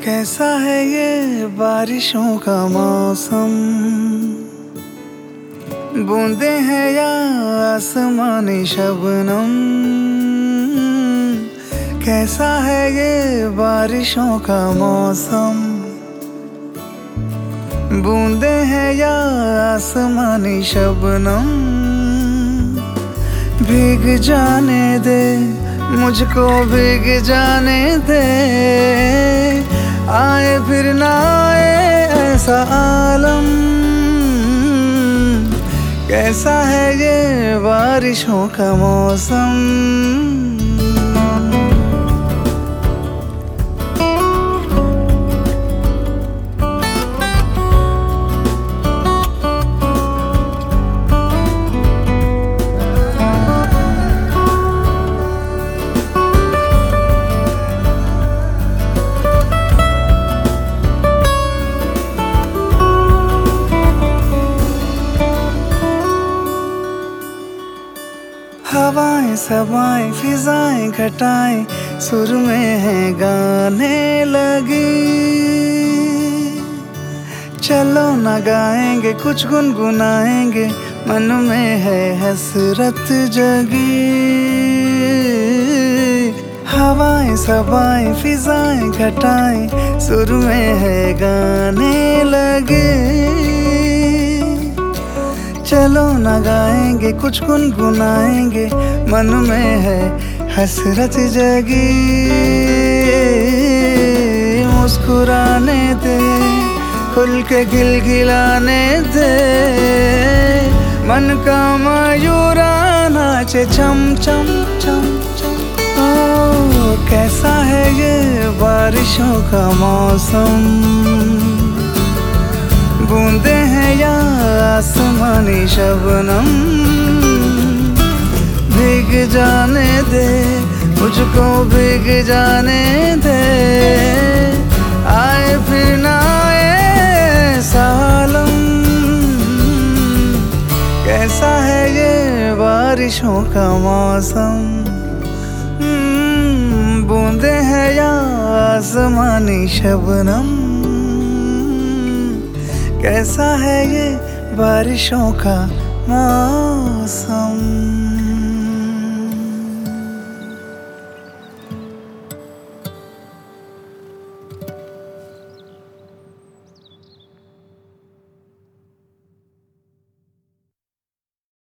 कैसा है ये बारिशों का मौसम, बूंदे हैं या आसमानी शबनम। कैसा है ये बारिशों का मौसम, बूंदे हैं या आसमानी शबनम। भीग जाने दे मुझको, भीग जाने दे, आए फिर ना आए ऐसा आलम। कैसा है ये बारिशों का मौसम। हवाएं सबाएं फिजाएं घटाएं सुर में है गाने लगी। चलो ना गाएंगे कुछ गुनगुनाएंगे, मन में है हसरत जगी। हवाएं सबाएं फिजाएं घटाएं सुर में है गाने लगे। चलो ना गाएंगे कुछ गुनगुनाएंगे, मन में है हसरत जगी। मुस्कुराने दे, खुल के गिलगिलाने दे, मन का मयूरा नाचे चम चम चम चम। ओ कैसा है ये बारिशों का मौसम, बूंदे हैं या आसमानी शबनम। भीग जाने दे मुझको, भीग जाने दे, आए फिर ना आए सालम। कैसा है ये बारिशों का मौसम, बूंदे हैं या आसमानी शबनम। कैसा है ये बारिशों का मौसम।